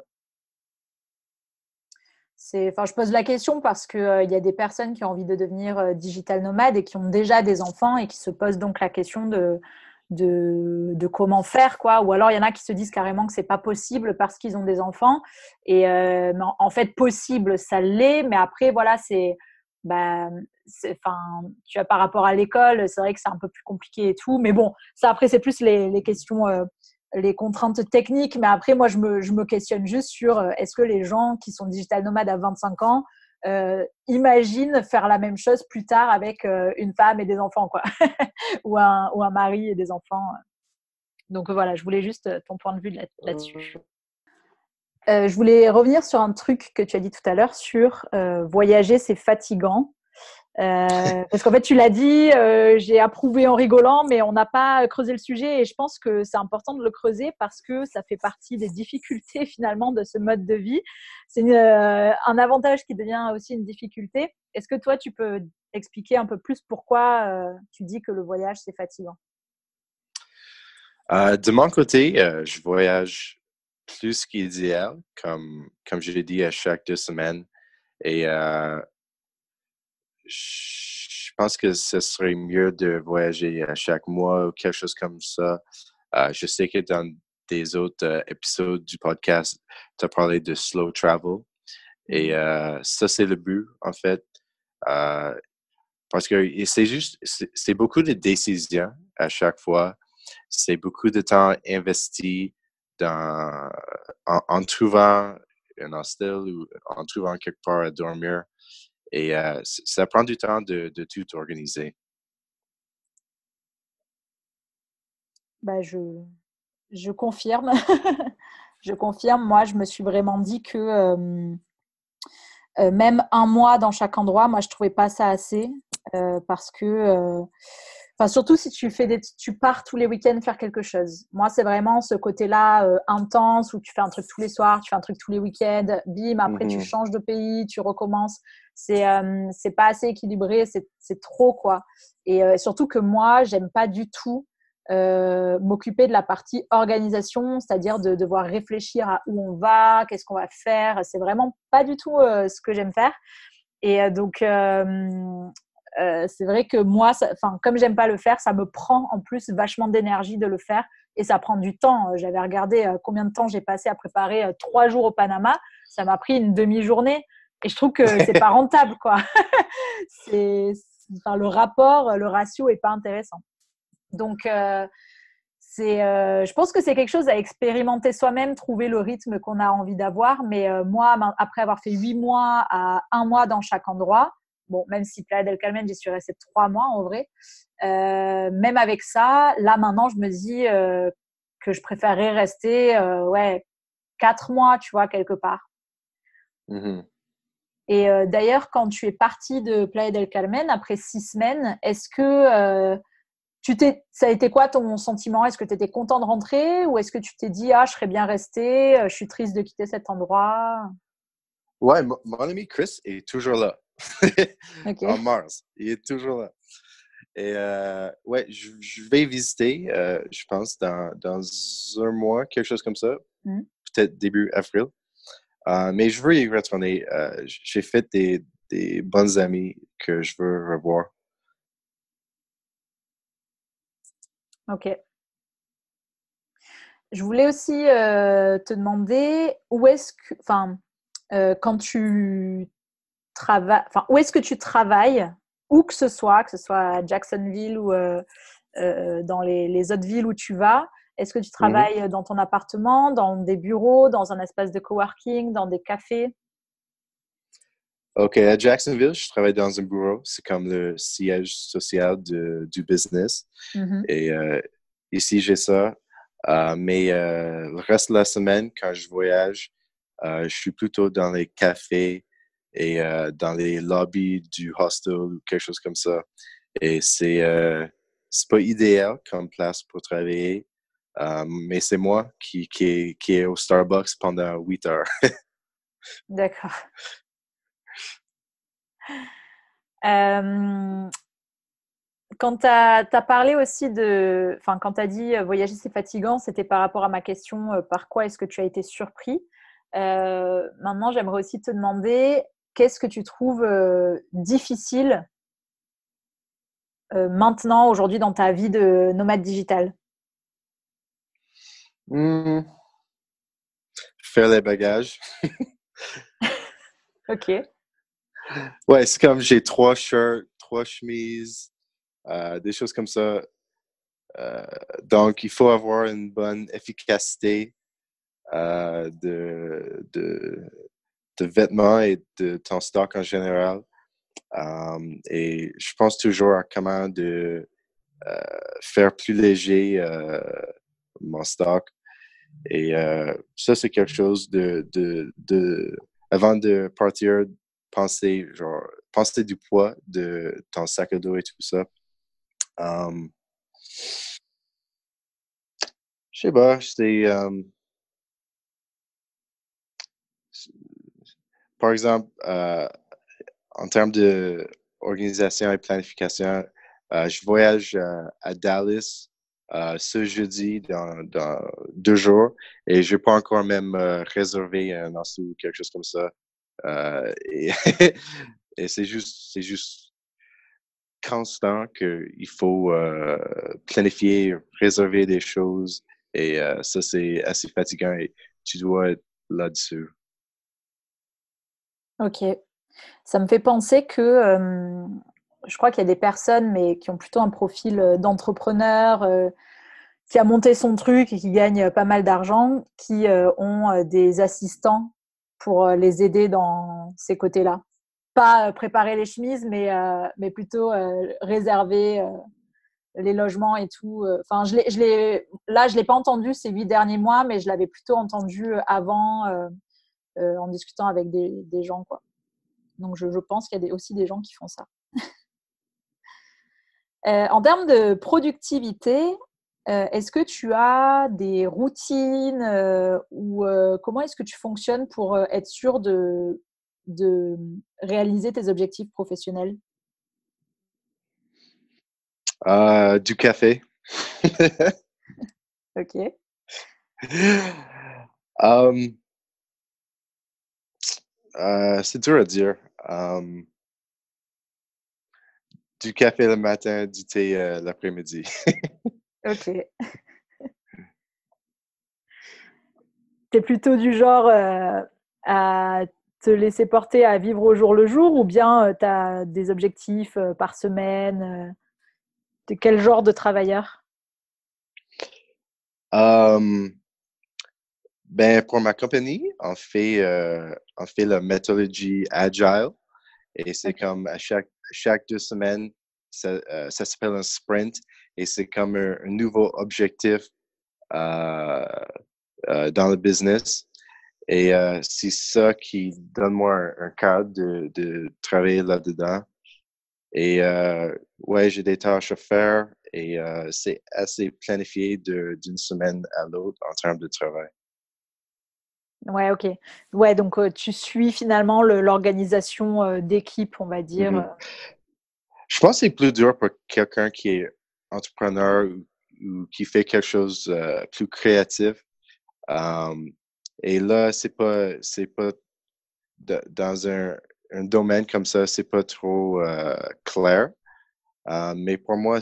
Enfin, je pose la question parce que il y a des personnes qui ont envie de devenir digital nomades et qui ont déjà des enfants et qui se posent donc la question de comment faire, quoi. Ou alors il y en a qui se disent carrément que c'est pas possible parce qu'ils ont des enfants. Et mais en fait, possible, ça l'est. Mais après, voilà, bah, enfin, tu vois, par rapport à l'école, c'est vrai que c'est un peu plus compliqué et tout. Mais bon, ça après, c'est plus les questions les contraintes techniques, mais après, moi, je me questionne juste sur est-ce que les gens qui sont digital nomades à 25 ans imaginent faire la même chose plus tard avec une femme et des enfants, quoi, ou un mari et des enfants. Donc voilà, je voulais juste ton point de vue là-dessus. Je voulais revenir sur un truc que tu as dit tout à l'heure sur voyager, c'est fatigant. Parce qu'en fait, tu l'as dit, j'ai approuvé en rigolant, mais on n'a pas creusé le sujet et je pense que c'est important de le creuser parce que ça fait partie des difficultés finalement de ce mode de vie. C'est un avantage qui devient aussi une difficulté. Est-ce que toi, tu peux expliquer un peu plus pourquoi tu dis que le voyage, c'est fatigant? De mon côté, je voyage plus qu'idéal, comme je l'ai dit à chaque 2 semaines. Et je pense que ce serait mieux de voyager à chaque mois ou quelque chose comme ça. Je sais que dans des autres épisodes du podcast, tu as parlé de slow travel. Et ça, c'est le but, en fait. Euh, Parce que c'est juste, c'est beaucoup de décisions à chaque fois. C'est beaucoup de temps investi en trouvant un hostel ou en trouvant quelque part à dormir. Et ça prend du temps de tout organiser. Bah, je confirme. Je confirme. Moi, je me suis vraiment dit que même un mois dans chaque endroit, moi, je trouvais pas ça assez parce que, enfin, surtout si tu pars tous les week-ends faire quelque chose. Moi, c'est vraiment ce côté-là intense où tu fais un truc tous les soirs, tu fais un truc tous les week-ends, bim, après tu Mhm. changes de pays, tu recommences. C'est pas assez équilibré, c'est trop quoi. Et surtout que moi, j'aime pas du tout m'occuper de la partie organisation, c'est-à-dire de devoir réfléchir à où on va, qu'est-ce qu'on va faire. C'est vraiment pas du tout ce que j'aime faire. Et c'est vrai que moi, comme j'aime pas le faire, ça me prend en plus vachement d'énergie de le faire et ça prend du temps. J'avais regardé combien de temps j'ai passé à préparer 3 jours au Panama. Ça m'a pris une demi-journée et je trouve que c'est pas rentable, quoi. Le rapport, le ratio est pas intéressant. Donc, je pense que c'est quelque chose à expérimenter soi-même, trouver le rythme qu'on a envie d'avoir. Mais moi, après avoir fait 8 mois à un mois dans chaque endroit, bon, même si Playa del Carmen, j'y suis restée 3 mois en vrai, même avec ça, là maintenant, je me dis que je préférerais rester 4 mois, tu vois, quelque part. Mhm. Et d'ailleurs, quand tu es partie de Playa del Carmen, après 6 semaines, est-ce que ça a été quoi ton sentiment? Est-ce que tu étais content de rentrer ou est-ce que tu t'es dit, ah, je serais bien resté, je suis triste de quitter cet endroit? Ouais, mon ami Chris est toujours là. Ok. En Mars. Il est toujours là. Et ouais, je vais visiter, je pense, dans un mois, quelque chose comme ça. Mm. Peut-être début avril. Mais je veux y retourner. J'ai fait des bonnes amies que je veux revoir. Ok. Je voulais aussi te demander où est-ce que, enfin, quand tu travailles, enfin, où est-ce que tu travailles, où que ce soit à Jacksonville ou dans les autres villes où tu vas. Est-ce que tu Mhm. travailles dans ton appartement, dans des bureaux, dans un espace de coworking, dans des cafés? OK, à Jacksonville, je travaille dans un bureau. C'est comme le siège social du business. Mhm. Et ici, j'ai ça. Mais le reste de la semaine, quand je voyage, je suis plutôt dans les cafés et dans les lobbies du hostel ou quelque chose comme ça. Et c'est pas idéal comme place pour travailler, mais c'est moi qui est au Starbucks pendant 8 heures. D'accord. Euh, Quand tu as parlé aussi de, enfin, quand tu as dit voyager c'est fatigant, c'était par rapport à ma question par quoi est-ce que tu as été surpris. Maintenant, j'aimerais aussi te demander qu'est-ce que tu trouves difficile maintenant, aujourd'hui, dans ta vie de nomade digital. Hmm, faire les bagages. Ok. Ouais, c'est comme j'ai 3 shirts, 3 chemises, des choses comme ça. Euh, donc, il faut avoir une bonne efficacité de vêtements et de ton stock en général. Et je pense toujours à comment de faire plus léger mon stock. Et ça, c'est quelque chose avant de partir, penser du poids de ton sac à dos et tout ça. Um, je sais pas, par exemple, en termes de organisation et planification, je voyage à Dallas ce jeudi dans 2 jours et je n'ai pas encore même réservé un hostel ou quelque chose comme ça. Et, et c'est juste constant qu'il faut planifier, réserver des choses. Et ça, c'est assez fatigant et tu dois être là-dessus. Ok. Ça me fait penser que je crois qu'il y a des personnes, mais qui ont plutôt un profil d'entrepreneur, qui a monté son truc et qui gagne pas mal d'argent, qui ont des assistants pour les aider dans ces côtés-là. Pas préparer les chemises, mais plutôt réserver les logements et tout. Enfin, là, je l'ai pas entendu ces 8 derniers mois, mais je l'avais plutôt entendu avant en discutant avec des gens, quoi. Donc, je pense qu'il y a aussi des gens qui font ça. En termes de productivité, est-ce que tu as des routines ou comment est-ce que tu fonctionnes pour être sûr de réaliser tes objectifs professionnels? Du café. Ok. Um, c'est dur à dire. Du café le matin, du thé l'après-midi. Ok. T'es plutôt du genre à te laisser porter à vivre au jour le jour ou bien tu as des objectifs par semaine? T'es quel genre de travailleur? Um, ben, pour ma compagnie, on fait la méthodologie agile et c'est Ok. comme à chaque 2 semaines, ça s'appelle un sprint et c'est comme un nouveau objectif euh, dans le business. Et c'est ça qui donne moi un cadre de travailler là-dedans. Et ouais, j'ai des tâches à faire et c'est assez planifié d'une semaine à l'autre en termes de travail. Ouais, ok. Ouais, donc tu suis finalement l'organisation d'équipe, on va dire. Mhm. Je pense que c'est plus dur pour quelqu'un qui est entrepreneur ou qui fait quelque chose plus créatif. Um, et là, c'est pas dans un domaine comme ça, c'est pas trop clair. Mais pour moi,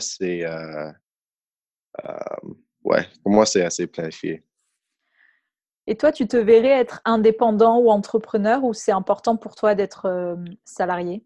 ouais, pour moi, c'est assez planifié. Et toi, tu te verrais être indépendant ou entrepreneur ou c'est important pour toi d'être salarié?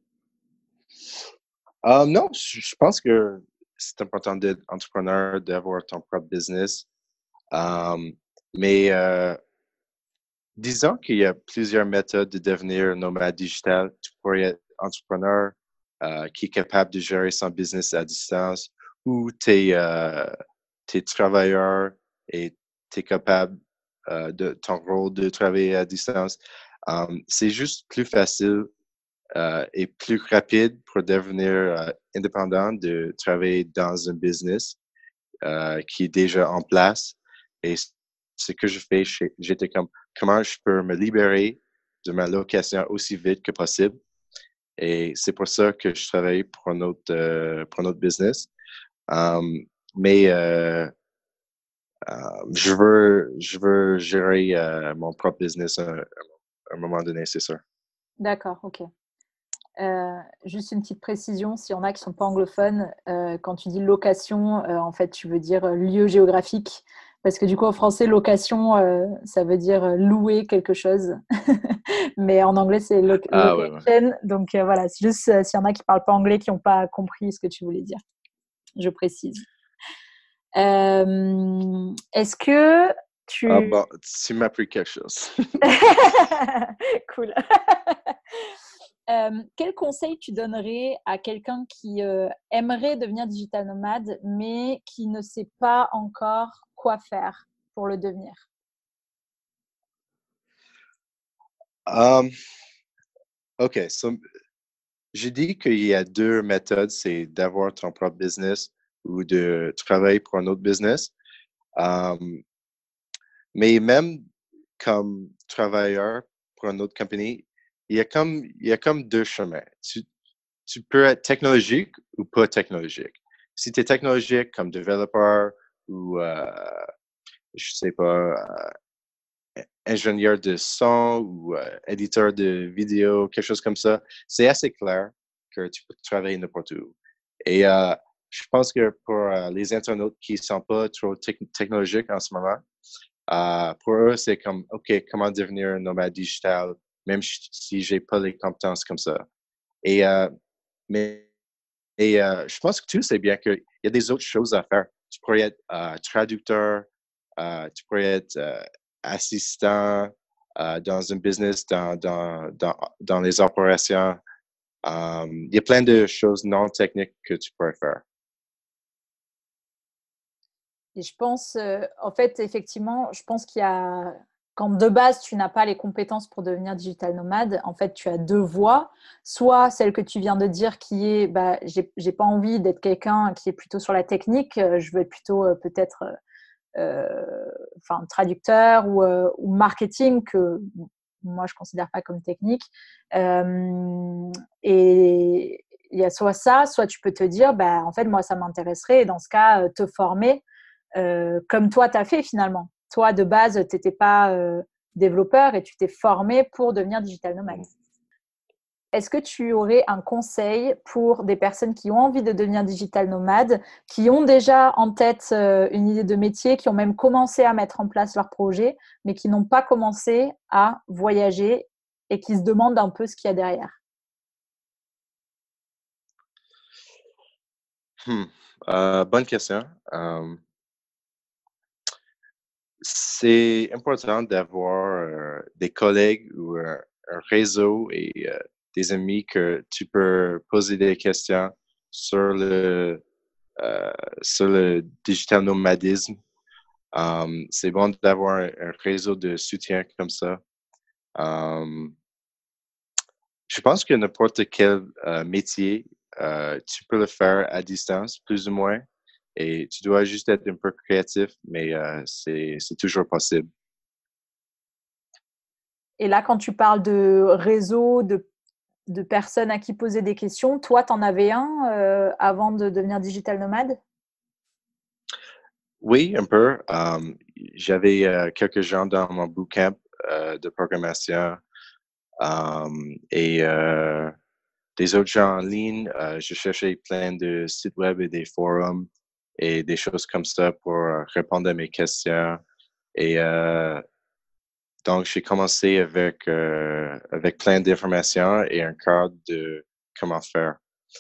Non, je pense que c'est important d'être entrepreneur, d'avoir ton propre business. Um, mais disons qu'il y a plusieurs méthodes de devenir nomade digital. Tu pourrais être entrepreneur qui est capable de gérer son business à distance ou tu es travailleur et tu es capable de ton rôle de travailler à distance. C'est juste plus facile et plus rapide pour devenir indépendant de travailler dans un business qui est déjà en place. Et ce que je fais, j'étais comme, comment je peux me libérer de ma location aussi vite que possible. Et c'est pour ça que je travaille pour un autre business. Um, mais je veux gérer mon propre business à un moment donné, c'est sûr. D'accord, ok. Juste une petite précision, s'il y en a qui sont pas anglophones, quand tu dis location, en fait, tu veux dire lieu géographique, parce que du coup, en français, location, ça veut dire louer quelque chose, mais en anglais, c'est Ah ouais, ouais. location. Donc voilà, c'est juste s'il y en a qui parlent pas anglais, qui n'ont pas compris ce que tu voulais dire, je précise. Est-ce que Ah tu... bon, tu m'as appris quelque chose. Cool. Quel conseil tu donnerais à quelqu'un qui aimerait devenir digital nomade, mais qui ne sait pas encore quoi faire pour le devenir? Um, OK, so, j'ai dit qu'il y a deux méthodes, c'est d'avoir ton propre business ou de travailler pour un autre business. Um, mais même comme travailleur pour une autre compagnie, il y a comme deux chemins. Tu peux être technologique ou pas technologique. Si tu es technologique comme développeur ou, je sais pas, ingénieur de son ou éditeur de vidéo, quelque chose comme ça, c'est assez clair que tu peux travailler n'importe où. Et je pense que pour les internautes qui ne sont pas trop technologiques en ce moment, pour eux, c'est comme, OK, comment devenir un nomade digital, même si j'ai pas les compétences comme ça. Et, mais je pense que tu sais bien qu'il y a des autres choses à faire. Tu pourrais être traducteur, tu pourrais être assistant dans un business, dans les opérations. Il y a plein de choses non techniques que tu pourrais faire. Et je pense, en fait, effectivement, je pense qu'il y a, quand de base, tu n'as pas les compétences pour devenir digital nomade, en fait, tu as deux voies. Soit celle que tu viens de dire qui est, bah, j'ai pas envie d'être quelqu'un qui est plutôt sur la technique, je veux être plutôt peut-être traducteur ou marketing, que moi, je ne considère pas comme technique. Et il y a soit ça, soit tu peux te dire, bah, en fait, moi, ça m'intéresserait, et dans ce cas, te former comme toi, tu as fait finalement. Toi, de base, tu n'étais pas développeur et tu t'es formé pour devenir digital nomade. Est-ce que tu aurais un conseil pour des personnes qui ont envie de devenir digital nomade, qui ont déjà en tête une idée de métier, qui ont même commencé à mettre en place leur projet, mais qui n'ont pas commencé à voyager et qui se demandent un peu ce qu'il y a derrière? Bonne question. C'est important d'avoir des collègues ou un réseau et des amis que tu peux poser des questions sur le, euh, sur le digital nomadisme. C'est bon d'avoir un réseau de soutien comme ça. Je pense que n'importe quel métier, tu peux le faire à distance, plus ou moins. Et tu dois juste être un peu créatif, mais c'est toujours possible. Et là, quand tu parles de réseau, de personnes à qui poser des questions, toi, tu en avais un avant de devenir digital nomade? Oui, un peu. J'avais quelques gens dans mon bootcamp de programmation et des autres gens en ligne. Je cherchais plein de sites web et des forums et des choses comme ça pour répondre à mes questions. Et donc, j'ai commencé avec plein d'informations et un cadre de comment faire.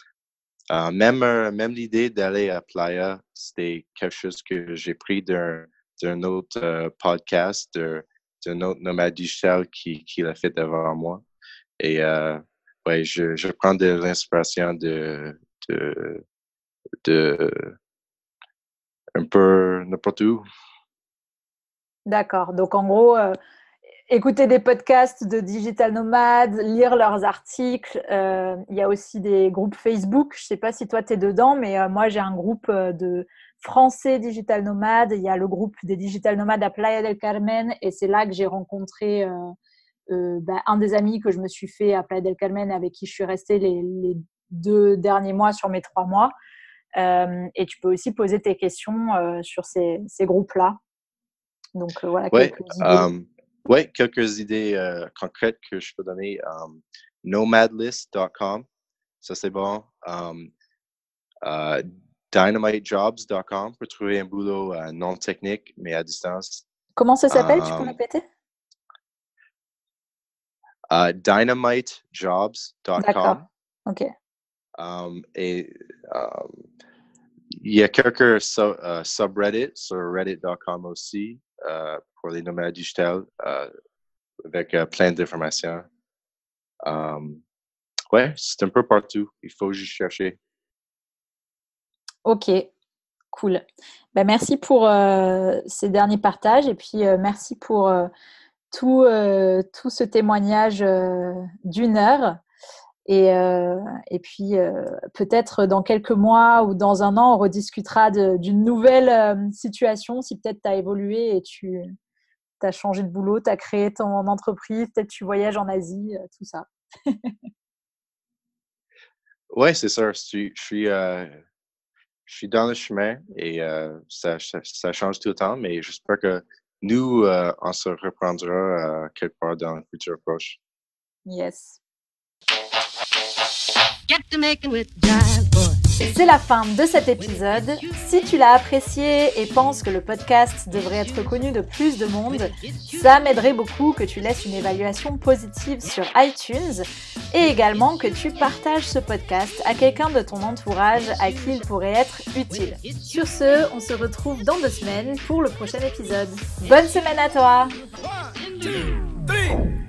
Même l'idée d'aller à Playa, c'était quelque chose que j'ai pris d'un autre podcast, d'un autre nomade digital qui l'a fait avant moi. Et ouais, je prends de l'inspiration de, de un peu n'importe où. D'accord. Donc, en gros, écouter des podcasts de digital nomades, lire leurs articles. Il y a aussi des groupes Facebook. Je ne sais pas si toi, tu es dedans, mais moi, j'ai un groupe de Français digital nomades. Il y a le groupe des digital nomades à Playa del Carmen. Et c'est là que j'ai rencontré un des amis que je me suis fait à Playa del Carmen, avec qui je suis restée les 2 derniers mois sur mes 3 mois. Et tu peux aussi poser tes questions sur ces groupes-là. Donc, voilà Ouais, quelques idées. ouais, quelques idées concrètes que je peux donner. Nomadlist.com, ça c'est bon. Euh, dynamitejobs.com pour trouver un boulot non technique, mais à distance. Comment ça s'appelle? Tu peux Um, répéter? D'accord. dynamitejobs.com. Ok. Et il y a quelques subreddits sur reddit.com aussi pour les nomades digitales avec plein d'informations. Ouais, c'est un peu partout. Il faut juste chercher. Ok. Cool. Ben, merci pour ces derniers partages et puis merci pour tout ce témoignage d'une heure. Et puis peut-être dans quelques mois ou dans un an, on rediscutera d'une nouvelle situation. Si peut-être tu as évolué et tu as changé de boulot, tu as créé ton entreprise, peut-être tu voyages en Asie, tout ça. Ouais, c'est ça. Je suis dans le chemin et ça change tout le temps, mais j'espère que nous, on se reprendra quelque part dans le futur proche. Yes. Get to making with Jive Boy. C'est la fin de cet épisode. Si tu l'as apprécié et penses que le podcast devrait être connu de plus de monde, ça m'aiderait beaucoup que tu laisses une évaluation positive sur iTunes et également que tu partages ce podcast à quelqu'un de ton entourage à qui il pourrait être utile. Sur ce, on se retrouve dans 2 semaines pour le prochain épisode. Bonne semaine à toi! 1, 2, 3